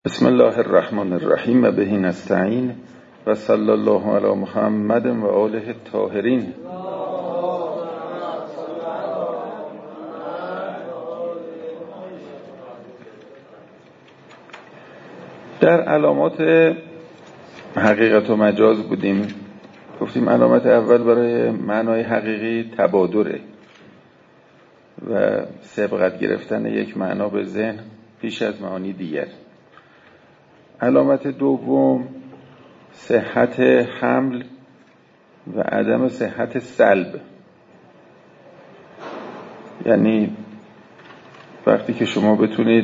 بسم الله الرحمن الرحیم و به نستعین و صلی الله علی محمد و آله الطاهرین. در علامات حقیقت و مجاز بودیم. گفتیم علامت اول برای معنای حقیقی تبادره و سبقت گرفتن یک معنا به ذهن پیش از معانی دیگر. علامت دوم صحت حمل و عدم صحت سلب، یعنی وقتی که شما بتونید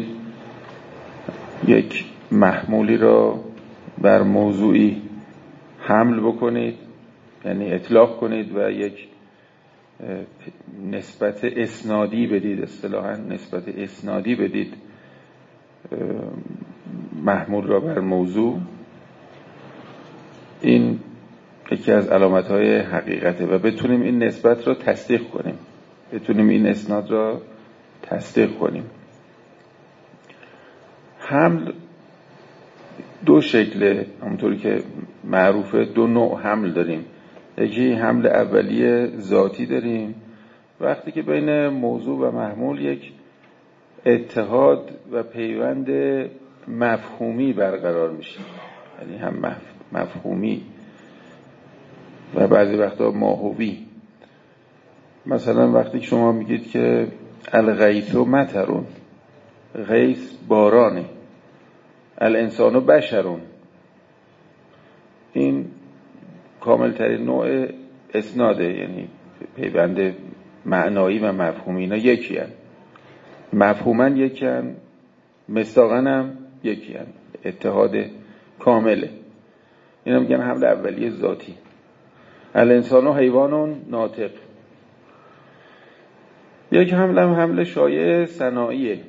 یک محمولی را بر موضوعی حمل بکنید، یعنی اطلاق کنید و یک نسبت اسنادی بدید، اصطلاحاً نسبت اسنادی بدید محمول را بر موضوع، این یکی از علامت‌های حقیقته و بتونیم این نسبت را تصدیق کنیم، بتونیم این اسناد را تصدیق کنیم. حمل دو شکله، همونطوری که معروفه دو نوع حمل داریم. یکی حمل اولیه ذاتی داریم، وقتی که بین موضوع و محمول یک اتحاد و پیوند مفهومی برقرار میشه، یعنی هم مفهومی و بعضی وقتا ماهوی. مثلا وقتی شما میگید که الغیث مطرون، غیث بارانه، الانسان بشرون، این کاملترین نوع اسناده، یعنی پیوند معنایی و مفهومی. اینا یکی هن، مفهوما یکی هن، مصداقاً هم یکی هن، اتحاد کامله. اینا میگن حمل اولیه ذاتی. الانسان و حیوان ناطق. یک حمل هم حمل شایع صناعیه،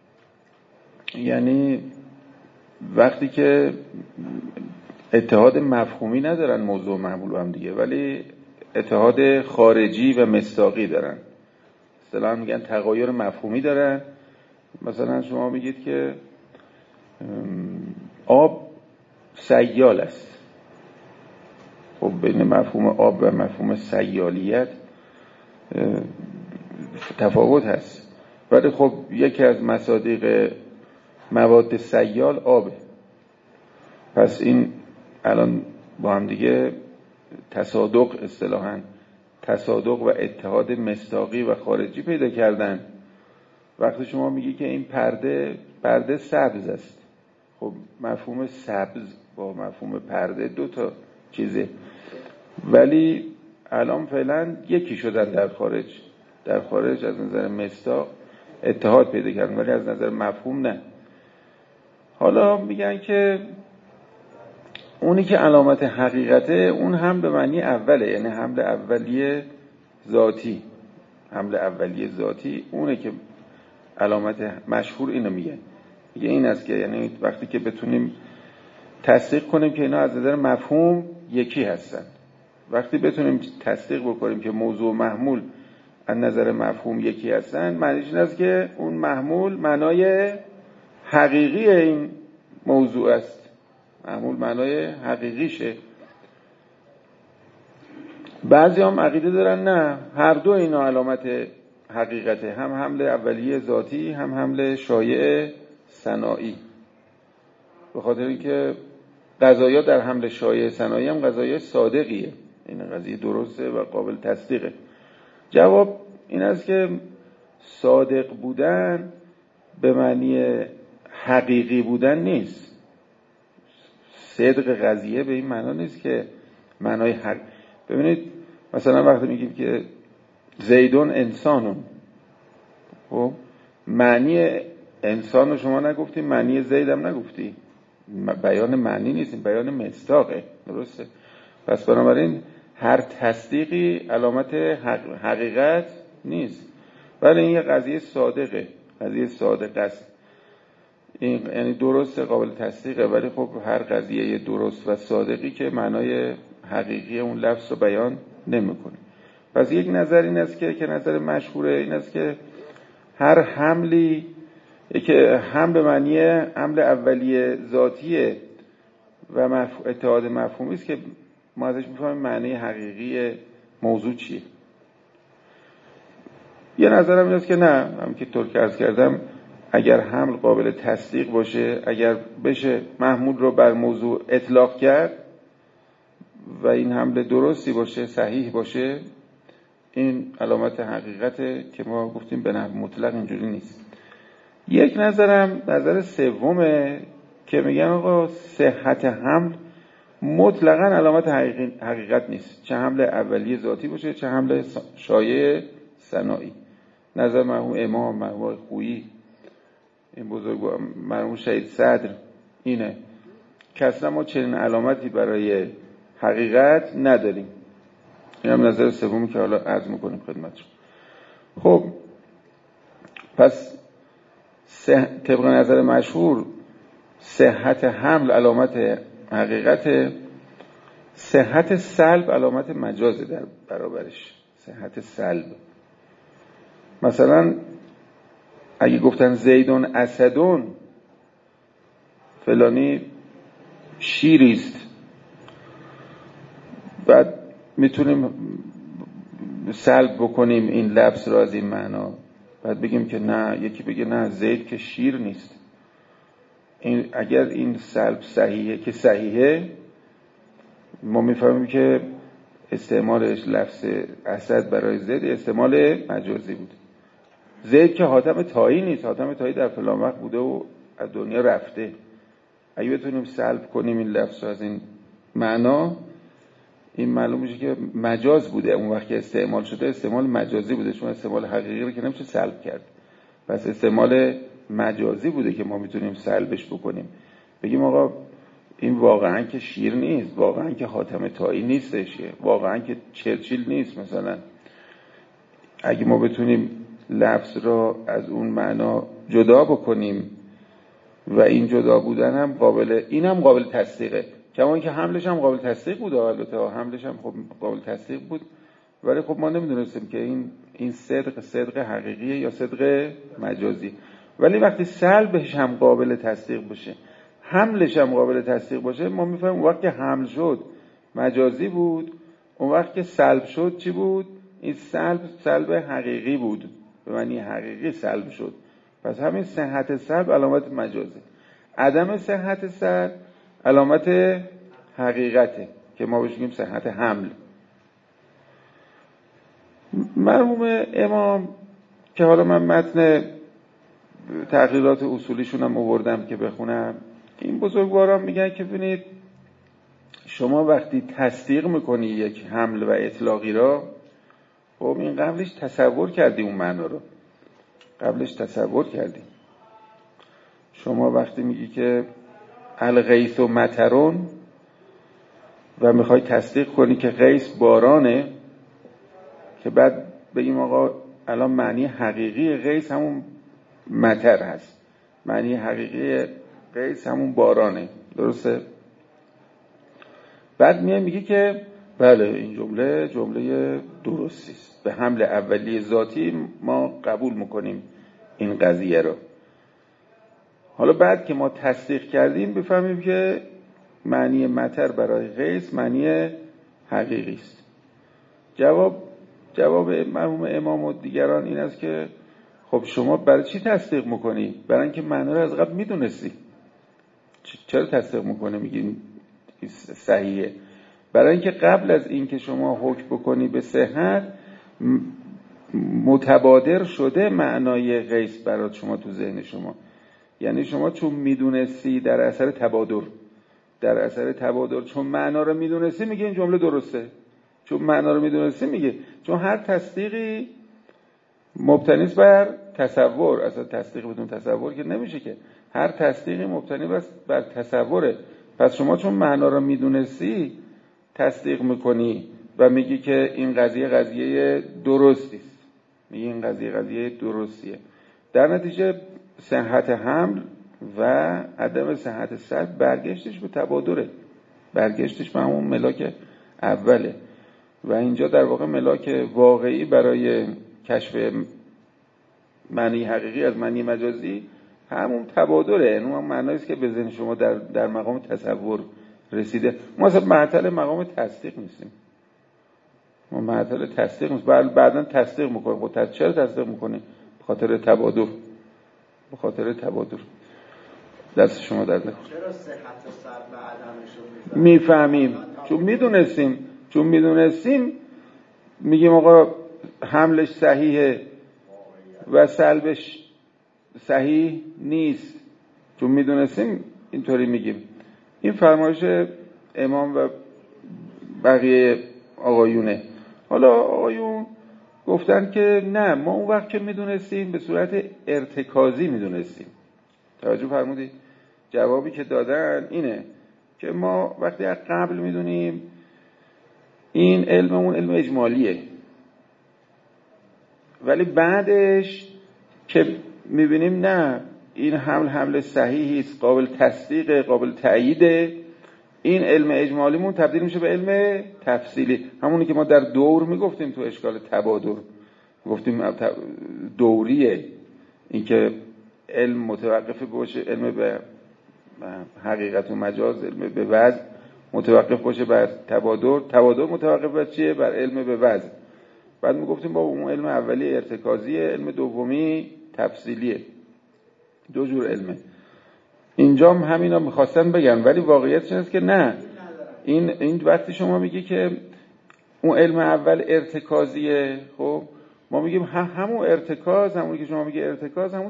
یعنی وقتی که اتحاد مفهومی ندارن موضوع و محمول هم دیگه، ولی اتحاد خارجی و مصداقی دارن، اصطلاحاً میگن تغایر مفهومی دارن. مثلا شما میگید که آب سیال است، خب بین مفهوم آب و مفهوم سیالیت تفاوت هست، ولی خب یکی از مصادیق مواد سیال آبه. پس این الان با هم دیگه تصادق، اصطلاحاً تصادق و اتحاد مصداقی و خارجی پیدا کردن. وقتی شما میگی که این پرده سبز است، خب مفهوم سبز با مفهوم پرده دو تا چیزه، ولی الان فعلا یکی شدن در خارج از نظر مصداق اتحاد پیدا کردن، ولی از نظر مفهوم نه. حالا میگن که اونی که علامت حقیقته اون هم به معنی اوله، یعنی حمل اولیه ذاتی. حمل اولیه ذاتی اونه که علامت مشهور اینو میگه این است که یعنی وقتی که بتونیم تصدیق کنیم که اینا از نظر مفهوم یکی هستن، وقتی بتونیم تصدیق بکنیم که موضوع و محمول از نظر مفهوم یکی هستن، معنیش این است که اون محمول معنای حقیقی این موضوع است، محمول معنای حقیقیشه. بعضی هم عقیده دارن نه، هر دو اینا علامت حقیقته، هم حمل اولیه ذاتی هم حمل شایع صناعی، به خاطر اینکه قضایا در حمل شایع صناعی هم قضایا صادقیه، این قضیه درسته و قابل تصدیقه. جواب این است که صادق بودن به معنی حقیقی بودن نیست. صدق قضیه به این معنا نیست که معنای حق. ببینید مثلا وقتی میگیم که زیدون انسانون، خب معنی انسان رو شما نگفتیم، معنی زید هم نگفتی، بیان معنی نیست، بیان مصداقه، درسته؟ پس بنابراین هر تصدیقی علامت حقیقت نیست، ولی این یه قضیه صادقه، قضیه صادق است، این یعنی درسته، قابل تصدیقه، ولی خب هر قضیه درست و صادقی که معنای حقیقی اون لفظ رو بیان نمیکنه. پس یک نظر این است که نظر مشهوره این است که هر حملی یکی حمل به معنی حمل اولیه ذاتیه و اتحاد مفهومی است که ما ازش میفهمیم معنی حقیقی موضوع چیه. یه نظرم این است که نه، همین که طور که عرض کردم، اگر حمل قابل تصدیق باشه، اگر بشه محمول رو بر موضوع اطلاق کرد و این حمل درستی باشه، صحیح باشه، این علامت حقیقته که ما گفتیم به نحو مطلق اینجوری نیست. یک نظرم نظر سومه که میگن آقا صحت حمل مطلقاً علامت حقیقت نیست، چه حمل اولیه ذاتی باشه چه حمل شایع صناعی. نظر مرحوم امام، مرحوم خویی، این بزرگوار مرحوم شهید صدر اینه که اصلا ما چنین علامتی برای حقیقت نداریم. این هم نظر سومی که حالا عرض میکنیم خدمتشون. خب پس طبق نظر مشهور صحت حمل علامت حقیقت، صحت سلب علامت مجازه در برابرش. صحت سلب مثلا اگه گفتن زیدون اسدون، فلانی شیریست، بعد میتونیم سلب بکنیم این لفظ را از این معنا، بعد بگیم که نه، یکی بگه نه زید که شیر نیست. این اگر این سلب صحیحه که صحیحه، ما میفهمیم که استعمالش لفظ اسد برای زید استعمال مجازی بود. زید که حاتم طایی نیست، حاتم طایی در فلان وقت بوده و از دنیا رفته. اگه بتونیم سلب کنیم این لفظ از این معنا، این معلوم میشه که مجاز بوده، اون وقت که استعمال شده استعمال مجازی بوده، چون استعمال حقیقی رو که نمیشه سلب کرد. پس استعمال مجازی بوده که ما میتونیم سلبش بکنیم، بگیم آقا این واقعا که شیر نیست، واقعا که حاتم طایی نیستش، واقعا که چرچیل نیست مثلا. اگه ما بتونیم لفظ را از اون معنا جدا بکنیم و این جدا بودن هم قابل تصدیقه، کما اینکه حملش هم قابل تصدیق بود، البته حملش هم خب قابل تصدیق بود، ولی خب ما نمیدونستیم که این صدق حقیقیه یا صدق مجازی. ولی وقتی سلبش هم قابل تصدیق باشه، حملش هم قابل تصدیق باشه، ما میفهمیم اون وقت که حمل شد مجازی بود، اون وقت که سلب شد چی بود؟ این سلب حقیقی بود، به معنی حقیقی سلب شد. پس همین صحت سلب علامت مجازی، عدم صحت سلب علامت حقیقته که ما بهش میگیم صحت حمل. مرحوم امام که حالا من متن تحقیقات اصولیشون هم آوردم که بخونم، این بزرگواران میگن که ببینید شما وقتی تصدیق میکنی یک حمل و اطلاقی را، خب این قبلش تصور کردی، اون معنا رو قبلش تصور کردی. شما وقتی میگی که الغیث و مطرون و میخوای تصدیق کنی که غیث بارانه، که بعد بگیم آقا الان معنی حقیقی غیث همون مطر هست، معنی حقیقی غیث همون بارانه، درسته؟ بعد میگی که بله این جمله درستی است، به حمل اولیه ذاتی ما قبول میکنیم این قضیه رو. حالا بعد که ما تصدیق کردیم بفهمیم که معنی مطر برای غیث معنی حقیقی است. جواب مرحوم امام و دیگران این است که خب شما برای چی تصدیق میکنی؟ برای اینکه معنی رو از قبل میدونستی. چرا تصدیق میکنه میگی صحیحه؟ برای اینکه قبل از اینکه شما حکم بکنی به صحت متبادر شده معنای غیث برات شما تو ذهن شما. یعنی شما چون میدونستی در اثر تبادر چون معنا رو میدونستی میگه این جمله درسته، چون معنا رو میدونستی میگه. چون هر تصدیقی مبتنی است بر تصور، اصلا تصدیق بدون تصور که نمیشه، که هر تصدیقی مبتنی بر تصوره. پس شما چون معنا رو میدونستی تصدیق میکنی و میگی که این قضیه درستی است، میگی این قضیه درستیه. در نتیجه صحت حمل و عدم صحت سلب برگشتش به تبادره، برگشتش به همون ملاک اوله. و اینجا در واقع ملاک واقعی برای کشف معنی حقیقی از معنی مجازی همون تبادره. اون معنایی است که به ذهن شما در مقام تصور رسیده. ما اصلا معطل مقام تصدیق نیستیم. ما معطل تصدیق نیست. بعداً تصدیق میکنیم. خب چرا تصدیق میکنیم؟ به خاطر تبادر. به خاطر تبادر. دست شما درد نکنه. چرا صحت سر و عدمش رو میفهمیم؟ چون میدونستیم میگیم آقا حملش صحیحه و سلبش صحیح نیست. چون میدونستیم اینطوری میگیم. این فرمایش امام و بقیه آقایونه. حالا آقایون گفتن که نه، ما اون وقت که میدونستیم به صورت ارتکازی میدونستیم. توجه فرمودید؟ جوابی که دادن اینه که ما وقتی از قبل میدونیم این علممون علم اجمالیه، ولی بعدش که میبینیم نه، این حمل صحیحی است، قابل تصدیق، قابل تأییده، این علم اجمالیمون تبدیل میشه به علم تفصیلی. همونی که ما در دور میگفتیم تو اشکال تبادر، گفتیم دوریه، این که علم متوقف باشه، علم به حقیقت و مجاز، علم به وضع متوقف باشه بر تبادر متوقف بر چیه؟ بر علم به وضع. بعد میگفتیم با اون علم اولی ارتکازیه، علم دومی تفصیلیه. دو جور علمه. اینجا هم همینا میخواستن بگن، ولی واقعیتش اینه که نه، این وقتی شما میگی که اون علم اول ارتکازیه، خب ما میگیم همون ارتکاز، همونی که شما میگی ارتکاز، همون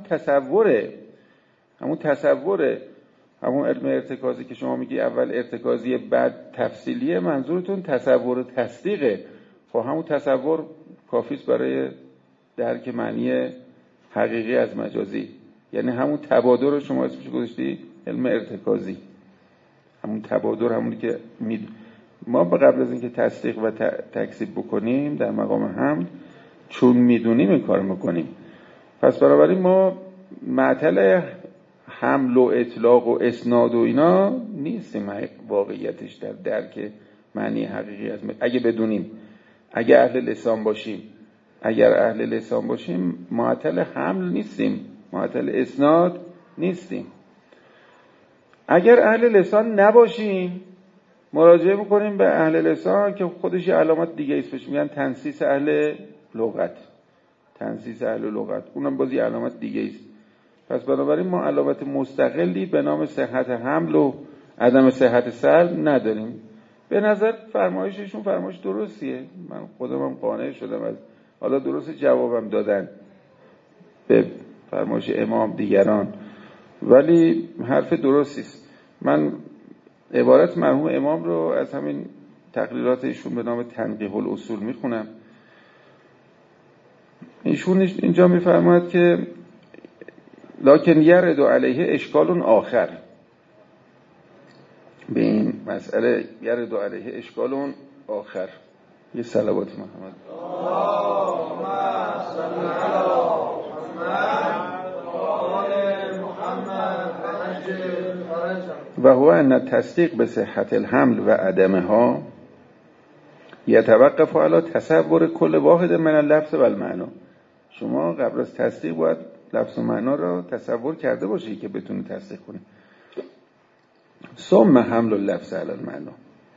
تصوره، همون علم ارتکازی که شما میگی اول ارتکازیه بعد تفصیلیه، منظورتون تصور و تصدیقه. خب همون تصور کافیست برای درک معنی حقیقی از مجازی. یعنی همون تبادر رو شما اسمش گذاشتی علم ارتکازی. همون تبادر، همونی که ما به قبل از اینکه تصدیق و تکذیب بکنیم در مقام حمل، چون میدونیم این کار میکنیم. پس بنابراین ما معطل حمل و اطلاق و اسناد و اینا نیستیم واقعیتش در درک معنی حقیقی از اگه بدونیم، اگه اهل لسان باشیم معطل حمل نیستیم، معطل اسناد نیستیم. اگر اهل لسان نباشیم مراجعه میکنیم به اهل لسان که خودش یه علامت دیگه ایست، بهش میگن تنصیص اهل لغت. اونم بازی علامت دیگه ایست. پس بنابراین ما علامت مستقلی به نام صحت حمل و عدم صحت سلب نداریم. به نظر فرمایششون فرمایش درستیه، من خودم قانع شدم از، حالا درست جوابم دادن به فرمایش امام دیگران، ولی حرف درستیست. من عبارت مرحوم امام رو از همین تقریرات ایشون به نام تنقیح الاصول میخونم. ایشون اینجا میفرماید که لکن یرد علیه اشکال آخر. به این مسئله یرد علیه اشکال آخر. یه صلوات محمد و هو ان تصدیق به صحت الحمل و عدمها یتوقف علی تصور کل واحد من اللفظ و المعنا. شما قبل از تصدیق باید لفظ و معنا را تصور کرده باشی که بتونی تصدیق کنی. ثم حمل اللفظ علی المعنا.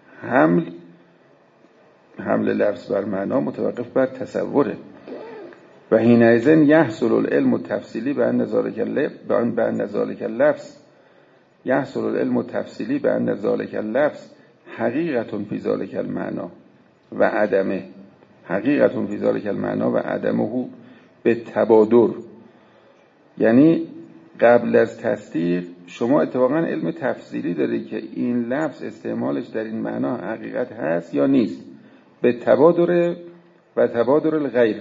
حمل لفظ بر معنا متوقف بر تصوره. و حینئذ یحصل العلم التفصیلی بأن ذلک اللفظ یحصل العلم التفصیلی بأن ذلک اللفظ حقیقت فی ذلک المعنا و عدمه. حقیقت فی ذلک المعنا و عدمه به تبادر. یعنی قبل از تصدیق شما اتفاقا علم تفصیلی داری که این لفظ استعمالش در این معنا حقیقت هست یا نیست، به تبادر و تبادر الغیر،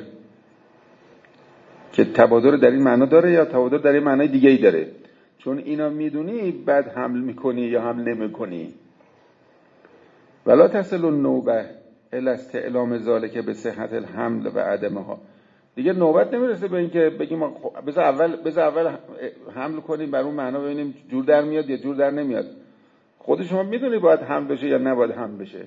که تبادر در این معنا داره یا تبادر در این معنای دیگه ای داره. چون اینا میدونی بعد حمل میکنی یا حمل نمیکنی. ولا تصل النوبه الی استعلام ذلک به صحت الحمل و عدمها. دیگه نوبت نمیرسه به این که بگیم بذار اول حمل کنیم بر اون معنا ببینیم جور در میاد یا جور در نمیاد. خود شما میدونی باید حمل بشه یا نباید حمل بشه.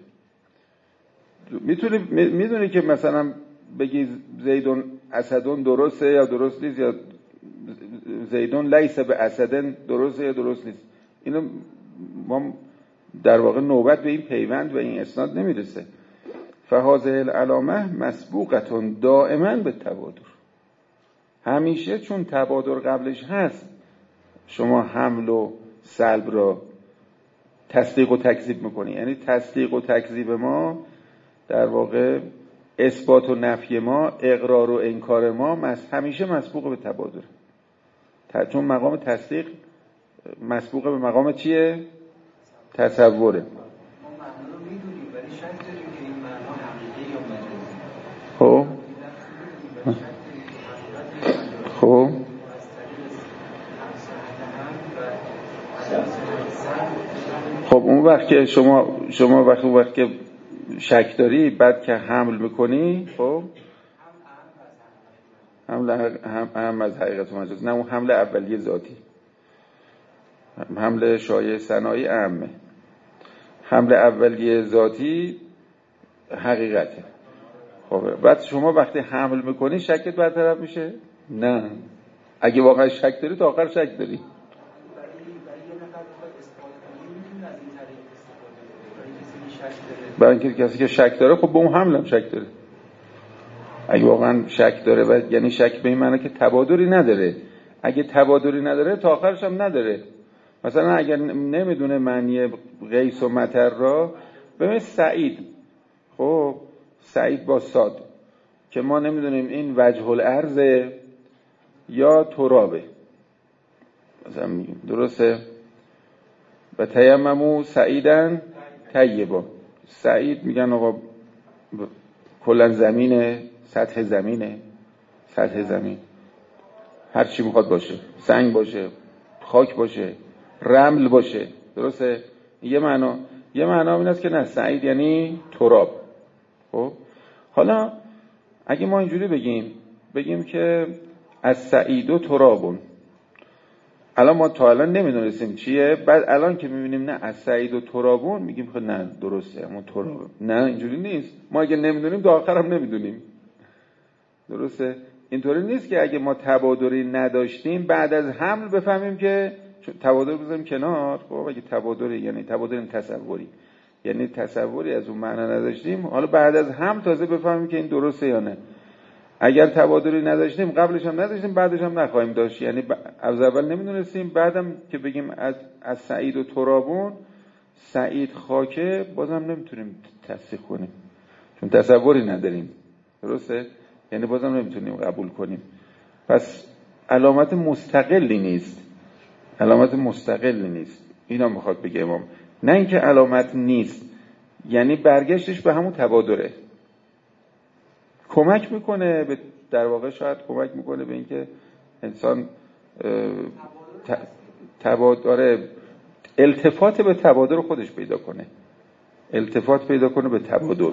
میدونی که مثلا بگی زیدون اسدون درسته یا درست نیست، یا زیدون لیس به اسدن درسته یا درست نیست؟ اینو ما در واقع نوبت به این پیوند و این اسناد نمیرسه. فهذه العلامه مسبوقه دائما به تبادر، همیشه چون تبادر قبلش هست شما حمل و سلب را تصدیق و تکذیب میکنی. یعنی تصدیق و تکذیب ما در واقع اثبات و نفی ما، اقرار و انکار ما همیشه مسبوق به تبادر، چون مقام تصدیق مسبوق به مقام چیه؟ تصوره. ما معنا رو میدونیم ولی شک داریم که این معنا حقیقی یا مجازی. خب اون وقت که شما وقت که شک داری بعد که حمل میکنی، خب حمل اهم از حقیقت و مجاز، نه اون حمل اولیه ذاتی، حمل شایع ثنایی اهمه، حمل اولیه ذاتی حقیقته. خب بعد شما وقتی حمل میکنی شکت برطرف میشه؟ نه، اگه واقعا شک داری تا آخر شک داری. برای اینکه کسی که شک داره خب به اون حمل هم شک داره. اگه واقعا شک داره و یعنی شک به این معنی که تبادری نداره، اگه تبادری نداره تا آخرش هم نداره. مثلا اگر نمیدونه معنی قیس و مطر را، ببین سعید، خب سعید با صاد که ما نمیدونیم این وجه الارض یا ترابه، مثلا میگیم درسته؟ و تیممو سعیدن طیبا، سعید میگن آقا کلا زمینه، سطح زمینه، سطح زمین هر چی میخواد باشه، سنگ باشه، خاک باشه، رمل باشه، درسته؟ یه معنا این است که نه، سعید یعنی تراب. خب حالا اگه ما اینجوری بگیم که از سعید و ترابون، الان ما تا الان نمیدونستیم چیه، بعد الان که میبینیم نه از سعید و ترابون میگیم خب نه درسته همون ترابه. نه اینجوری نیست، ما اگه نمیدونیم تا آخر هم نمیدونیم، درسته؟ اینطوری نیست که اگه ما تبادری نداشتیم بعد از حمل بفهمیم که تبادر بذاریم کنار. خب اگه تبادری یعنی تبادر تصوری، یعنی تصوری از اون معنا نداشتیم، حالا بعد از حمل تازه بفهمیم که این درسته یا نه. اگر تبادری نداشتیم قبلش هم نداشتیم بعدش هم نخواهیم داشت، یعنی از اول نمیدونستیم بعدم که بگیم از سعید و ترابون، سعید خاکه، بازم نمیتونیم تصدیق کنیم چون تصوری نداریم، درسته؟ یعنی بازم نمیتونیم قبول کنیم. پس علامت مستقلی نیست، اینا میخواد بگه امام، نه اینکه علامت نیست، یعنی برگشتش به همون تبادره. کمک میکنه به، در واقع شاید کمک میکنه به اینکه انسان تبادر، التفات به تبادر خودش پیدا کنه، التفات پیدا کنه به تبادر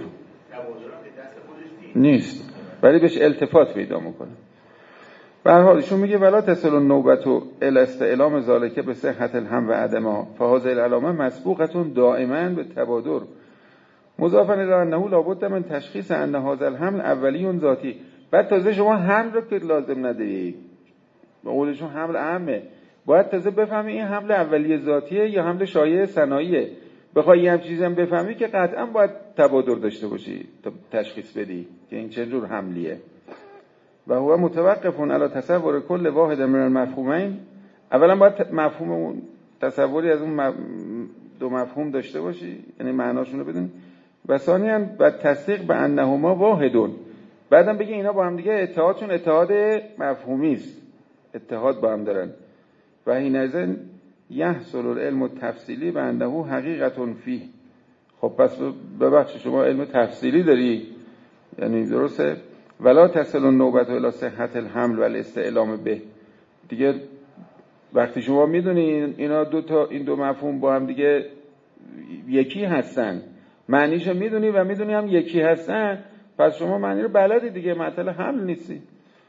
نیست ولی بهش التفات پیدا میکنه. به هر حال ایشون میگه ولا تصل النوبة الی استعلام ذالک به صحت الحمل و عدمها فهذه العلامه مسبوقه دائما به تبادر مضافا الی انه لابد من تشخیص ان هذا الحمل اولی ذاتی. بعد تازه شما حمل رو که لازم نداری، به قولشون حمل اهمه، باید تازه بفهمی این حمل اولیه ذاتیه یا حمل شایع ثناییه. بخوای یه هم چیزی هم بفهمی که قطعا باید تبادر داشته باشی تا تشخیص بدی که این چه جور حملیه. و هو متوقف علی تصور کل واحد من المفهومین، اولا باید مفهوم اون تصوری از اون دو مفهوم داشته باشی، یعنی معناشون رو بدونی. و ثانیاً بعد تصدیق به انهما واحدون، بعدم بگی اینا با هم دیگه اتحادشون اتحاد مفهومی است، اتحاد با هم دارن. و حینئذ یحصل العلم التفصیلی به انه حقیقت فیه. خب پس ببخشید شما علم تفصیلی داری، یعنی درسته، ولا تصل النوبة الی صحت الحمل و الاستعلام به. دیگه وقتی شما میدونی اینا این دو مفهوم با هم دیگه یکی هستن، معنیشو میدونی و میدونی هم یکی هستن، پس شما معنی رو بلدی دیگه، معطل حمل نیستی.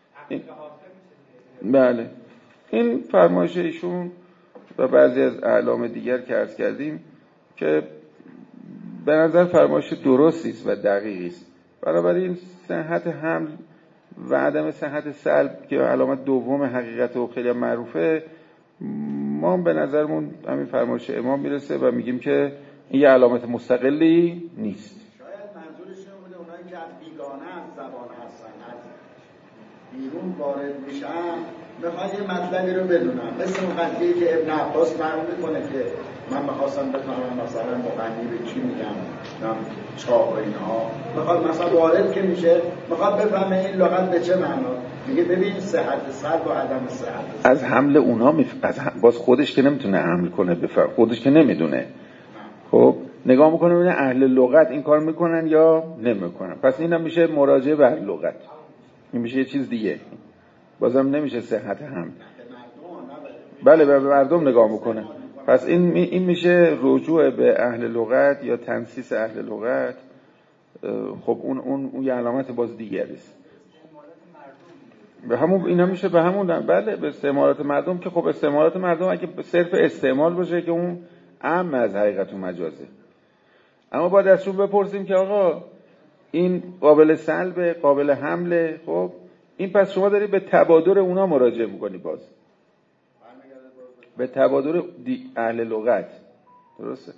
بله، این فرمایش ایشون و بعضی از اعلام دیگر که عرض کردیم که به نظر فرمایش درستی است و دقیقی است. بنابراین صحت حمل و عدم صحت سلب که علامت دوم حقیقت و خیلی معروفه، ما به نظرمون همین فرمایش امام میرسه و میگیم که این یه علامت مستقلی نیست. شاید منظورشون بوده اونایی که از بیگانه از زبان هستن، از بیرون وارد میشن، میخوان یه مطلبی رو بدونم، مثل اون قضیه که ابن عباس فرمود میکنه که من میخواستم بفهمم مثلا مغنی به چی میگم، چاق و اینها، میخواد مثلا وارد که میشه میخواد بفهمه این لغت به چه معنا. میگه ببین صحت سلب و عدم صحت از حمل اونا باز خودش که نمیتونه حمل کنه، خودش که نمیدونه. خب نگاه میکنه ببینه اهل لغت این کار میکنن یا نمیکنن، پس اینم میشه مراجعه به اهل لغت، این میشه یه چیز دیگه، بازم نمیشه صحت حمل. بله به مردم نگاه میکنه، پس این میشه رجوع به اهل لغت یا تنسیس اهل لغت. خب اون یه علامت باز دیگری است. به همون اینا میشه به همون، بله به استعمالات مردم، که خب استعمالات مردم اگه صرف استعمال باشه که اون اهم از حقیقت و مجازه. اما باید ازشون بپرسیم که آقا این قابل سلب، قابل حمله، خب این پس شما داری به تبادر اونا مراجعه میکنی، باز به تبادر اهل لغت. درسته؟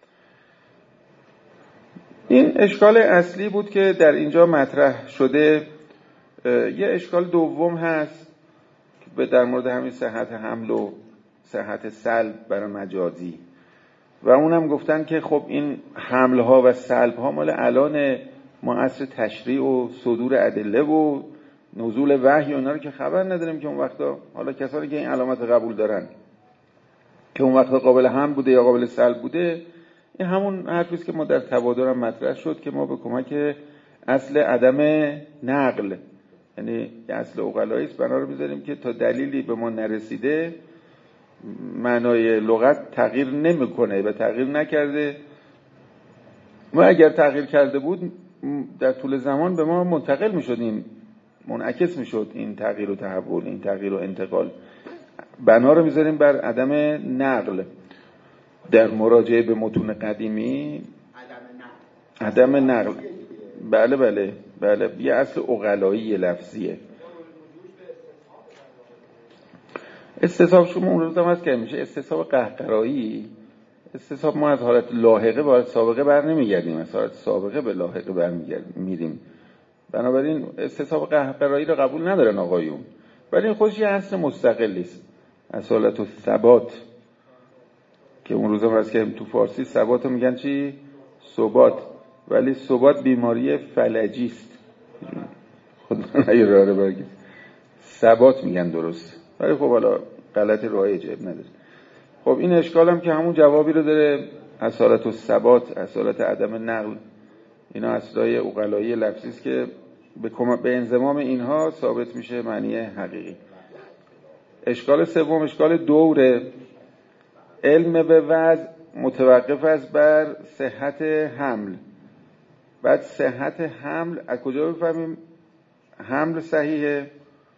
این اشکال اصلی بود که در اینجا مطرح شده. یه اشکال دوم هست که در مورد همین صحت حمل و صحت سلب برای مجازی، و اونم گفتن که خب این حمل ها و سلب ها مال الان ما عصر تشریع و صدور ادله و نزول وحی و اینا رو که خبر نداریم که اون وقتا، حالا کسانی که این علامت قبول دارن که اون وقتا قابل حمل بوده یا قابل سلب بوده، این همون حرفیست که ما در تبادر هم مطرح شد که ما به کمک اصل عدم نقل، یعنی اصل عقلایی است، بنا رو میذاریم که تا دلیلی به ما نرسیده معنای لغت تغییر نمیکنه و تغییر نکرده. ما اگر تغییر کرده بود در طول زمان به ما منتقل میشد، این منعکس میشد، این تغییر و تحول، این تغییر و انتقال. بنا رو میذاریم بر عدم نقل. در مراجعه به متون قدیمی عدم نقل، بله یه اصل عقلایی لفظیه. استصحاب شما اون روز هم هست که میشه استصحاب قهقرایی. استصحاب ما از حالت لاحقه به حالت سابقه بر نمیگردیم، از حالت سابقه به لاحقه بر میریم. بنابراین استصحاب قهقرایی رو قبول ندارن آقایون، ولی این خودش یه اصل مستقلی است. اصالت و ثبات که اون روز هم هست که تو فارسی ثبات رو میگن چی؟ ثبات، ولی ثبات بیماری فلجی است. خدا نیاره برگه ثبات میگن درست، ولی خب حالا غلط رایجه نداره. خب این اشکال هم که همون جوابی رو داره. اصالت و ثبات، اصالت عدم نقل، اینا اصلای عقلایی لفظی است که به انضمام اینها ثابت میشه معنی حقیقی. اشکال سوم اشکال دوره. علم به وضع متوقف است بر صحت حمل. بعد صحت حمل از کجا بفهمیم حمل صحیحه؟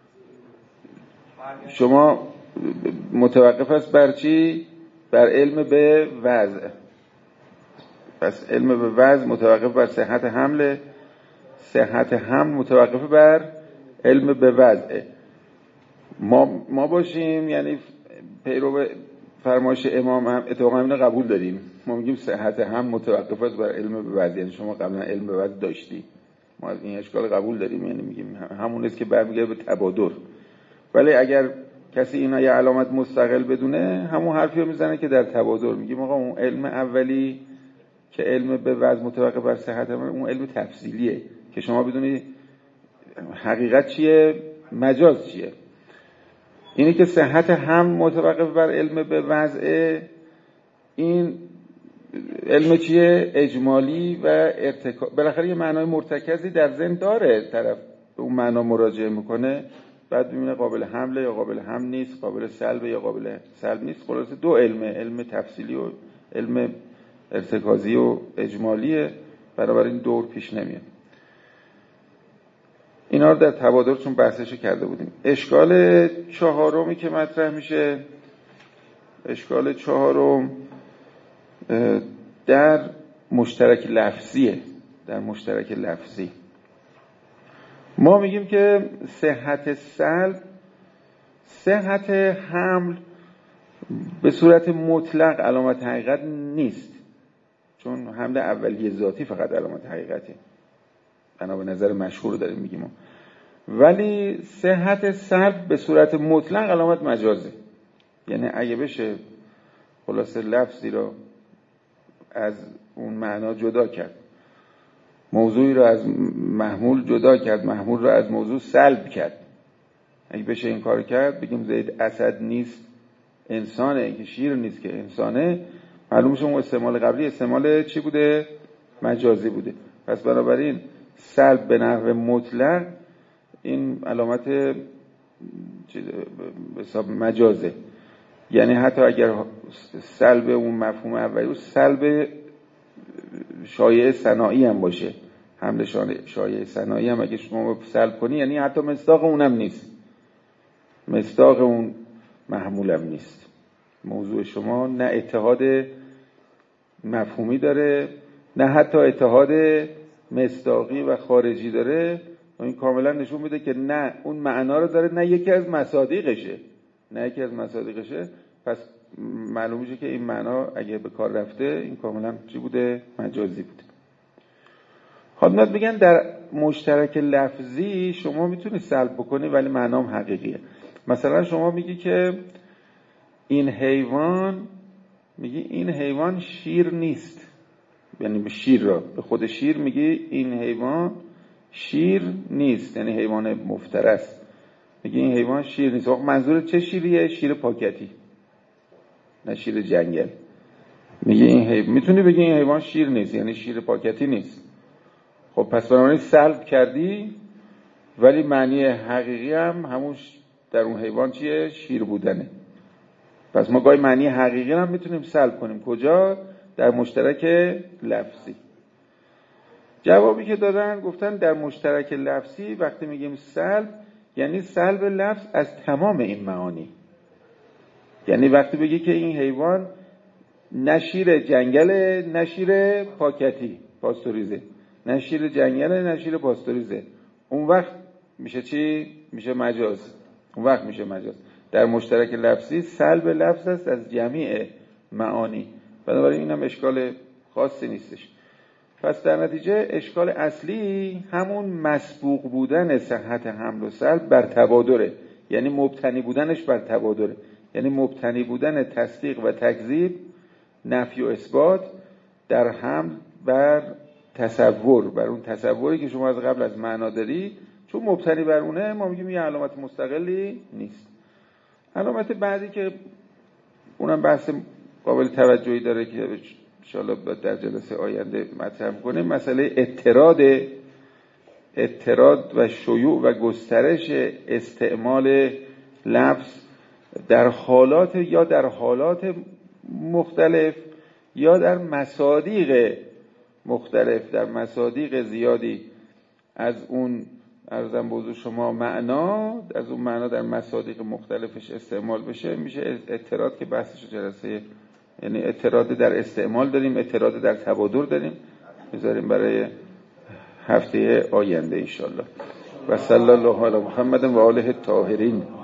شما متوقف است بر چی؟ بر علم به وضع. پس علم به وضع متوقف بر صحت حمل، صحت حمل متوقف بر علم به وضع. ما باشیم یعنی پیرو فرمایش امام هم اتفاقا اینو قبول داریم. ما میگیم صحت هم متوقف است بر علم به وضع، یعنی شما قبلا علم به وضع داشتی، ما از این اشکال قبول داریم، یعنی میگیم همون است که برمیگرده به تبادر. ولی اگر کسی اینا یه علامت مستقل بدونه، همون حرفی رو میزنه که در تبادر میگیم آقا اون علم اولی که علم به وضع متوقف بر صحت هم، اون علم تفصیلیه که شما بدونی حقیقت چیه، مجاز چیه. اینی که صحت هم متوقف بر علم به وضع، این علم چیه؟ اجمالی و ارتکاب. بالاخره یه معنای مرتکزی در ذهن داره، طرف به اون معنا مراجعه میکنه، بعد ببینه قابل حمله یا قابل حمل نیست، قابل سلب یا قابل سلب نیست. خلاصه دو علم تفصیلی و علم ارتکازی و اجمالیه، بنابراین دور پیش نمیاد. اینا رو در تبادر چون بحثش کرده بودیم. اشکال چهارمی که مطرح میشه، اشکال چهارم در مشترک لفظیه. در مشترک لفظی ما میگیم که صحت سلب، صحت حمل به صورت مطلق علامت حقیقت نیست، چون حمل اولیه ذاتی فقط علامت حقیقته، بنا به نظر مشهور داریم میگیم. ولی صحت سلب به صورت مطلق علامت مجازه. یعنی اگه بشه خلاصه لفظی رو از اون معنا جدا کرد، موضوعی رو از محمول جدا کرد، محمول رو از موضوع سلب کرد، اگه بشه این کار کرد، بگیم زید اسد نیست انسانه، اینکه شیر نیست که انسانه، معلوم میشه اون استعمال قبلی استعمال چی بوده؟ مجازی بوده. پس بنابراین سلب به نحو مطلق این علامت حساب مجازه. یعنی حتی اگر سلب اون مفهوم اولی سلب شایعه صناعی هم باشه، حمل شایعه صناعی هم اگه شما سلب کنی، یعنی حتی مصداق اونم نیست، مصداق اون محمول هم نیست. موضوع شما نه اتحاد مفهومی داره، نه حتی اتحاد مصداقی و خارجی داره. و این کاملا نشون میده که نه اون معنا رو داره، نه یکی از مصادیقشه. پس معلوم میشه که این معنا اگه به کار رفته این کاملا چی بوده؟ مجازی بوده. خودمات میگن در مشترک لفظی شما میتونی سلب بکنی ولی معنام حقیقیه. مثلا شما میگی که این حیوان شیر نیست، یعنی به شیر را به خود شیر میگی این حیوان شیر نیست، یعنی حیوان مفترس، میگی این حیوان شیر نیست. وقت منظور چه شیریه؟ شیر پاکتی، نه شیر جنگل. میگی این میتونی بگی این حیوان شیر نیست، یعنی شیر پاکتی نیست. خب پس بنابراین سلب کردی، ولی معنی حقیقی هم همون در اون حیوان چیه؟ شیر بودنه. پس ما گاهی معنی حقیقی هم میتونیم سلب کنیم. کجا؟ در مشترک لفظی. جوابی که دادن گفتن در مشترک لفظی وقتی میگیم سلب، یعنی سلب لفظ از تمام این معانی. یعنی وقتی بگی که این حیوان نه شیر جنگله نه شیر پاکتی پاستوریزه، نه شیر جنگله نه شیر پاستوریزه، اون وقت میشه چی؟ میشه مجاز. اون وقت میشه مجاز. در مشترک لفظی سلب لفظ است از جمیع معانی، بنابراین اینم اشکال خاصی نیستش. پس در نتیجه اشکال اصلی همون مسبوق بودن صحت حمل و سلب بر تبادره، یعنی مبتنی بودنش بر تبادره، یعنی مبتنی بودن تصدیق و تکذیب، نفی و اثبات در حمل بر تصور، بر اون تصوری که شما از قبل از معنا داری، چون مبتنی بر اونه ما میگیم یه علامت مستقلی نیست. علامت بعدی که اونم بحث قابل توجهی داره که انشاءالله در جلسه آینده مطرح کنیم، مسئله اضطراد و شیوع و گسترش استعمال لفظ در حالات یا در حالات مختلف یا در مصادیق مختلف، در مصادیق زیادی از اون عرضم بوضوع شما معنا، از اون معنا در مصادیق مختلفش استعمال بشه، میشه اضطراد که بحثش جلسه، یعنی اضطراد در استعمال داریم، اضطراد در تبادر داریم، میذاریم برای هفته آینده انشالله. و صلی الله علی محمد و آله الطاهرین.